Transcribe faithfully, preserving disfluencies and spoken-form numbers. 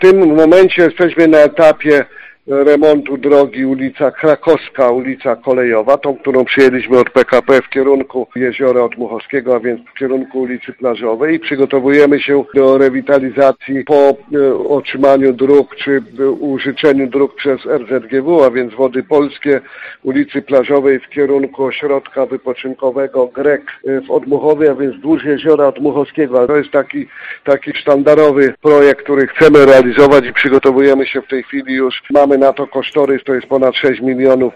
tym momencie jesteśmy na etapie remontu drogi ulica Krakowska, ulica Kolejowa, tą, którą przyjęliśmy od P K P w kierunku Jeziora Otmuchowskiego, a więc w kierunku ulicy Plażowej i przygotowujemy się do rewitalizacji po e, otrzymaniu dróg czy użyczeniu dróg przez R Z G W, a więc Wody Polskie, ulicy Plażowej w kierunku ośrodka wypoczynkowego Grek w Otmuchowie, a więc wzdłuż Jeziora Otmuchowskiego. To jest taki, taki sztandarowy projekt, który chcemy realizować i przygotowujemy się w tej chwili już. Mamy na to kosztorys, to jest ponad sześć milionów